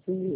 de...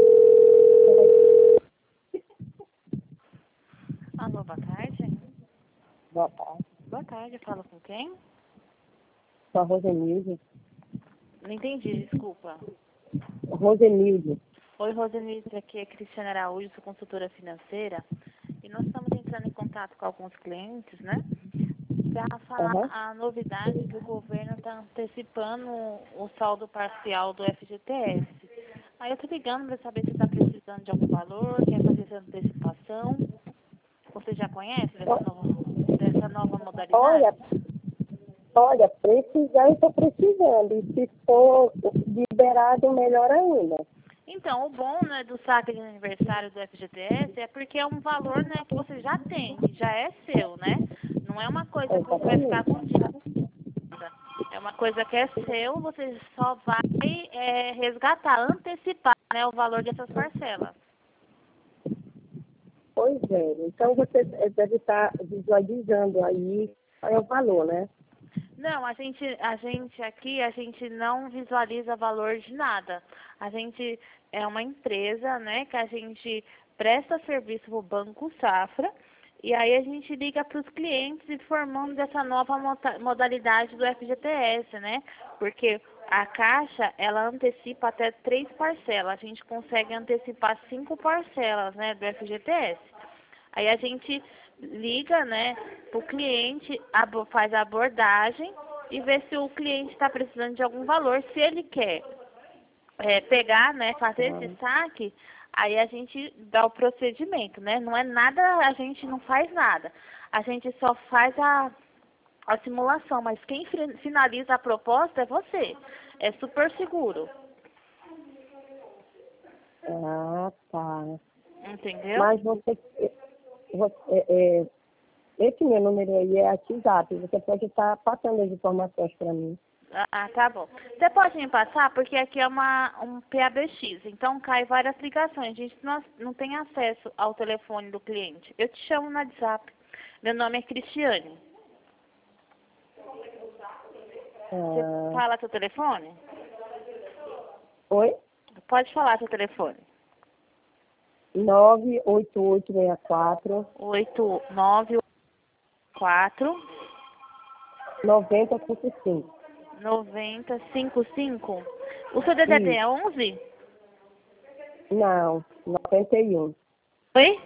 Alô, boa tarde. Boa tarde. Boa tarde, falo com quem? Sou a Rosenilde. Não entendi, desculpa. Rosenilde. Oi, Rosenilde, aqui é Cristiana Araújo, sou consultora financeira. E nós estamos entrando em contato com alguns clientes, né? Para falar a novidade que o governo está antecipando o saldo parcial do FGTS. Aí eu estou ligando para saber se está precisando de algum valor, quer fazer essa antecipação. Você já conhece dessa nova modalidade? Olha, precisar eu estou precisando. E se for liberado, melhor ainda. Então, o bom, né, do saque de aniversário do FGTS é porque é um valor, né, que você já tem, que já é seu, né? Não é uma coisa que você vai ficar com dívida. É uma coisa que é seu, você só vai resgatar, antecipar, né, o valor dessas parcelas. Pois é. Então você deve estar visualizando aí qual é o valor, né? Não, a gente aqui, a gente não visualiza valor de nada. A gente é uma empresa, né, que a gente presta serviço para o Banco Safra e aí a gente liga para os clientes informando dessa nova modalidade do FGTS, né? Porque a Caixa, ela antecipa até 3 parcelas. A gente consegue antecipar 5 parcelas, né, do FGTS. Aí a gente liga, né, para o cliente, faz a abordagem e vê se o cliente está precisando de algum valor. Se ele quer pegar, né, fazer esse saque, aí a gente dá o procedimento, né? Não é nada, a gente não faz nada. A gente só faz a simulação, mas quem finaliza a proposta é você. É super seguro. Ah, tá. Entendeu? Mas esse meu número aí é WhatsApp. Você pode estar passando as informações para mim. Ah, tá bom. Você pode me passar? Porque aqui é um PABX, então cai várias ligações. A gente não tem acesso ao telefone do cliente. Eu te chamo no WhatsApp. Meu nome é Cristiane. Você fala seu telefone? Oi? Pode falar seu telefone. 98864 8984 9055. 9055. O seu DDD é 11? Não, 91. Oi?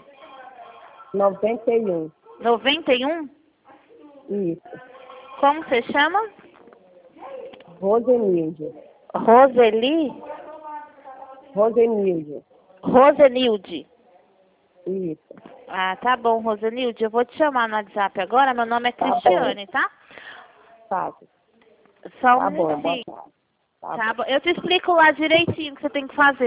91. 91? Isso. Como você chama? Rosenilde. Roseli? Rosenilde. Rosenilde. Isso. Ah, tá bom, Rosenilde. Eu vou te chamar no WhatsApp agora. Meu nome é Cristiane, tá? Tá. Só um Tá bom, boa minutinho. tarde. Tá bom. Eu te explico lá direitinho o que você tem que fazer.